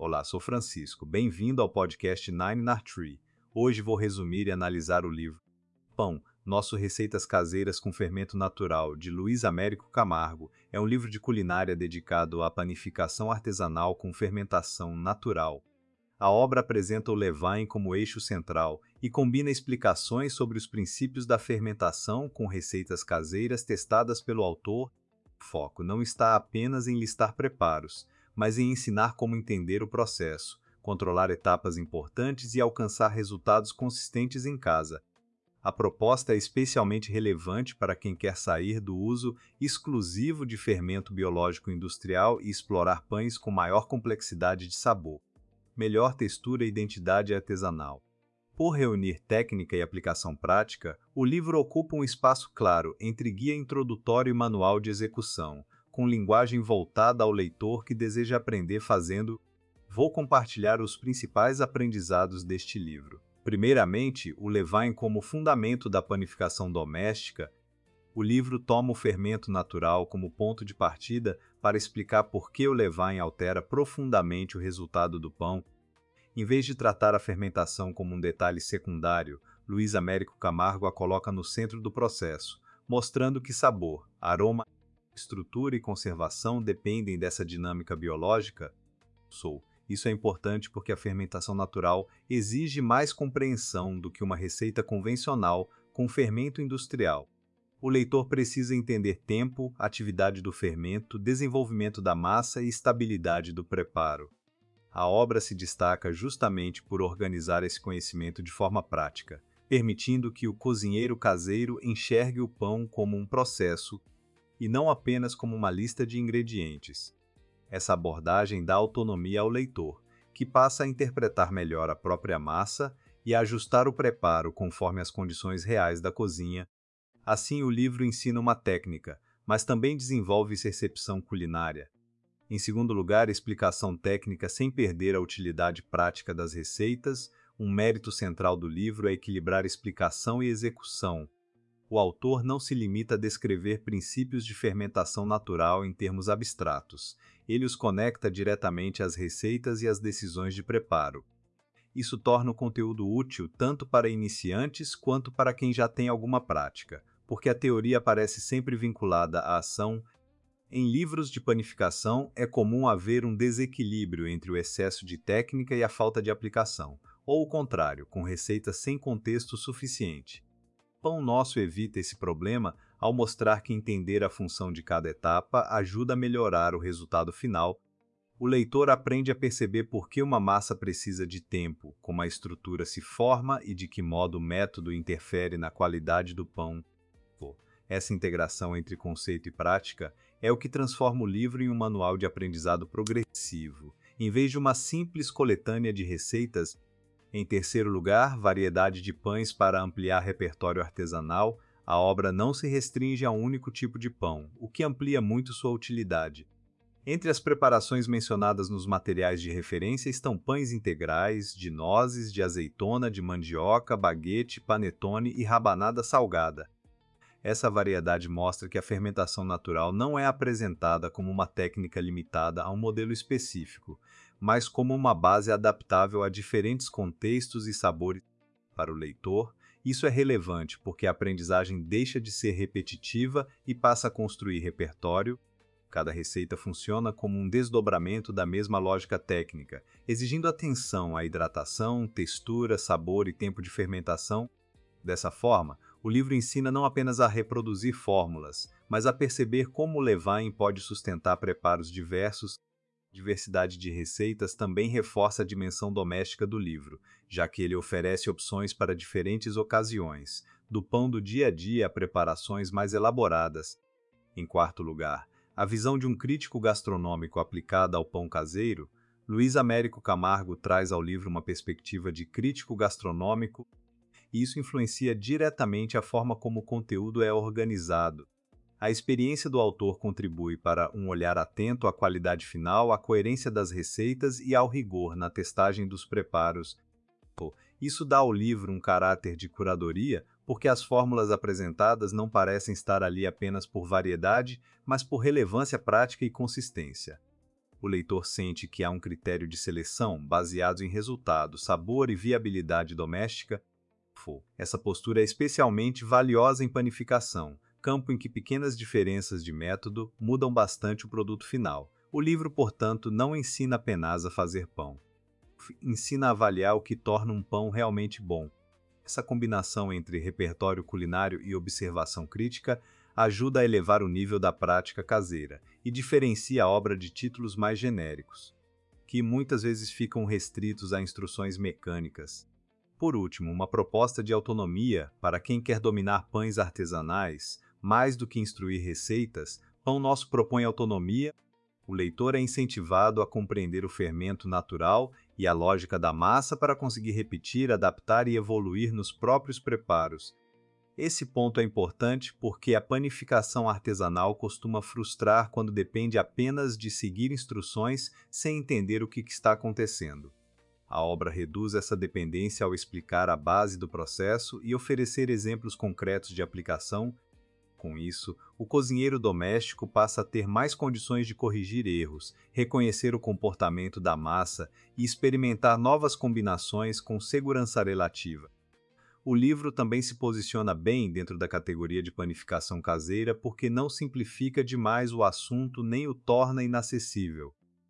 Olá, sou Francisco. Bem-vindo ao podcast Nine Nar Tree. Hoje vou resumir e analisar o livro Pão, Nosso Receitas Caseiras com Fermento Natural, de Luiz Américo Camargo. É um livro de culinária dedicado à panificação artesanal com fermentação natural. A obra apresenta o levain como eixo central e combina explicações sobre os princípios da fermentação com receitas caseiras testadas pelo autor. O foco não está apenas em listar preparos, mas em ensinar como entender o processo, controlar etapas importantes e alcançar resultados consistentes em casa. A proposta é especialmente relevante para quem quer sair do uso exclusivo de fermento biológico industrial e explorar pães com maior complexidade de sabor, melhor textura e identidade artesanal. Por reunir técnica e aplicação prática, o livro ocupa um espaço claro entre guia introdutório e manual de execução, com linguagem voltada ao leitor que deseja aprender fazendo. Vou compartilhar os principais aprendizados deste livro. Primeiramente, o levain como fundamento da panificação doméstica. O livro toma o fermento natural como ponto de partida para explicar por que o levain altera profundamente o resultado do pão. Em vez de tratar a fermentação como um detalhe secundário, Luiz Américo Camargo a coloca no centro do processo, mostrando que sabor, aroma, estrutura e conservação dependem dessa dinâmica biológica. Isso é importante porque a fermentação natural exige mais compreensão do que uma receita convencional com fermento industrial. O leitor precisa entender tempo, atividade do fermento, desenvolvimento da massa e estabilidade do preparo. A obra se destaca justamente por organizar esse conhecimento de forma prática, permitindo que o cozinheiro caseiro enxergue o pão como um processo e não apenas como uma lista de ingredientes. Essa abordagem dá autonomia ao leitor, que passa a interpretar melhor a própria massa e a ajustar o preparo conforme as condições reais da cozinha. Assim, o livro ensina uma técnica, mas também desenvolve percepção culinária. Em segundo lugar, explicação técnica sem perder a utilidade prática das receitas. Um mérito central do livro é equilibrar explicação e execução. O autor não se limita a descrever princípios de fermentação natural em termos abstratos. Ele os conecta diretamente às receitas e às decisões de preparo. Isso torna o conteúdo útil tanto para iniciantes quanto para quem já tem alguma prática, porque a teoria parece sempre vinculada à ação. Em livros de panificação, é comum haver um desequilíbrio entre o excesso de técnica e a falta de aplicação, ou o contrário, com receitas sem contexto suficiente. Pão Nosso evita esse problema ao mostrar que entender a função de cada etapa ajuda a melhorar o resultado final. O leitor aprende a perceber por que uma massa precisa de tempo, como a estrutura se forma e de que modo o método interfere na qualidade do pão. Essa integração entre conceito e prática é o que transforma o livro em um manual de aprendizado progressivo, em vez de uma simples coletânea de receitas. Em terceiro lugar, variedade de pães para ampliar repertório artesanal. A obra não se restringe a um único tipo de pão, o que amplia muito sua utilidade. Entre as preparações mencionadas nos materiais de referência estão pães integrais, de nozes, de azeitona, de mandioca, baguete, panetone e rabanada salgada. Essa variedade mostra que a fermentação natural não é apresentada como uma técnica limitada a um modelo específico, mas como uma base adaptável a diferentes contextos e sabores. Para o leitor, isso é relevante porque a aprendizagem deixa de ser repetitiva e passa a construir repertório. Cada receita funciona como um desdobramento da mesma lógica técnica, exigindo atenção à hidratação, textura, sabor e tempo de fermentação. Dessa forma, o livro ensina não apenas a reproduzir fórmulas, mas a perceber como o levain pode sustentar preparos diversos. A diversidade de receitas também reforça a dimensão doméstica do livro, já que ele oferece opções para diferentes ocasiões, do pão do dia a dia a preparações mais elaboradas. Em quarto lugar, a visão de um crítico gastronômico aplicada ao pão caseiro. Luiz Américo Camargo traz ao livro uma perspectiva de crítico gastronômico, e isso influencia diretamente a forma como o conteúdo é organizado. A experiência do autor contribui para um olhar atento à qualidade final, à coerência das receitas e ao rigor na testagem dos preparos. Isso dá ao livro um caráter de curadoria, porque as fórmulas apresentadas não parecem estar ali apenas por variedade, mas por relevância prática e consistência. O o leitor sente que há um critério de seleção baseado em resultado, sabor e viabilidade doméstica. Essa postura é especialmente valiosa em panificação, campo em que pequenas diferenças de método mudam bastante o produto final. O livro, portanto, não ensina apenas a fazer pão. Ensina a avaliar o que torna um pão realmente bom. Essa combinação entre repertório culinário e observação crítica ajuda a elevar o nível da prática caseira e diferencia a obra de títulos mais genéricos, que muitas vezes ficam restritos a instruções mecânicas. Por último, uma proposta de autonomia para quem quer dominar pães artesanais, mais do que instruir receitas. Pão Nosso propõe autonomia. O leitor é incentivado a compreender o fermento natural e a lógica da massa para conseguir repetir, adaptar e evoluir nos próprios preparos. Esse ponto é importante porque a panificação artesanal costuma frustrar quando depende apenas de seguir instruções sem entender o que está acontecendo. A obra reduz essa dependência ao explicar a base do processo e oferecer exemplos concretos de aplicação. Com isso, o cozinheiro doméstico passa a ter mais condições de corrigir erros, reconhecer o comportamento da massa e experimentar novas combinações com segurança relativa. O livro também se posiciona bem dentro da categoria de panificação caseira porque não simplifica demais o assunto nem o torna inacessível.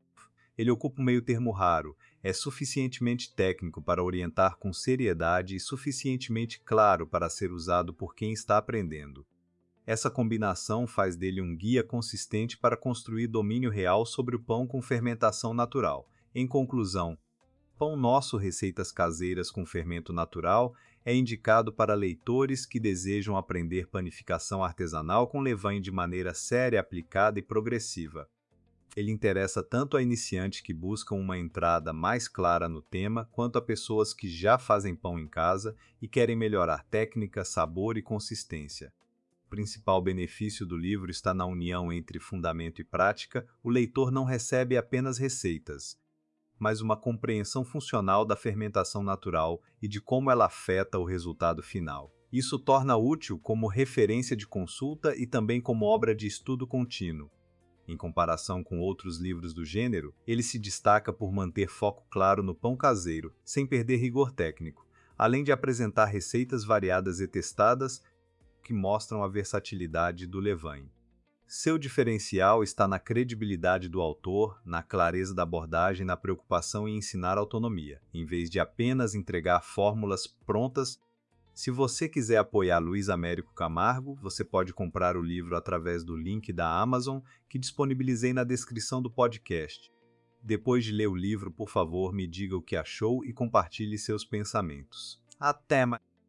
Ele ocupa um meio-termo raro, é suficientemente técnico para orientar com seriedade e suficientemente claro para ser usado por quem está aprendendo. Essa combinação faz dele um guia consistente para construir domínio real sobre o pão com fermentação natural. Em conclusão, Pão Nosso Receitas Caseiras com Fermento Natural é indicado para leitores que desejam aprender panificação artesanal com levain de maneira séria, aplicada e progressiva. Ele interessa tanto a iniciantes que buscam uma entrada mais clara no tema, quanto a pessoas que já fazem pão em casa e querem melhorar técnica, sabor e consistência. O principal benefício do livro está na união entre fundamento e prática. O leitor não recebe apenas receitas, mas uma compreensão funcional da fermentação natural e de como ela afeta o resultado final. Isso torna útil como referência de consulta e também como obra de estudo contínuo. Em comparação com outros livros do gênero, ele se destaca por manter foco claro no pão caseiro, sem perder rigor técnico, além de apresentar receitas variadas e testadas que mostram a versatilidade do levain. Seu diferencial está na credibilidade do autor, na clareza da abordagem e na preocupação em ensinar autonomia, em vez de apenas entregar fórmulas prontas. Se você quiser apoiar Luiz Américo Camargo, você pode comprar o livro através do link da Amazon que disponibilizei na descrição do podcast. Depois de ler o livro, por favor, me diga o que achou e compartilhe seus pensamentos. Até mais!